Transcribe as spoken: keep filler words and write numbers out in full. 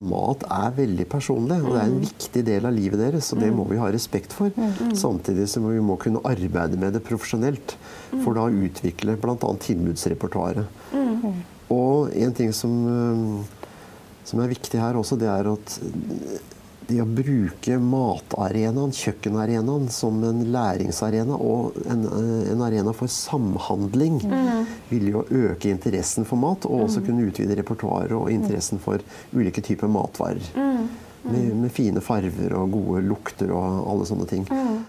Mat er veldig personlig, og det er en viktig del av livet deres, og det må vi ha respekt for. Samtidig som vi må kunne arbeide med det profesjonelt, for da å utvikle blant annet tilbudsrepertoaret. Og en ting som, som er viktig her også, det er at det å bruke matarenaen, kjøkkenarenaen, som en læringsarena og en, en arena for samhandling, mm. vil jo øke interessen for mat, og også kunne utvide repertoaret og interessen for ulike typer matvarer. Mm. Med, med fine farver og gode lukter og alle sånne ting. Mm.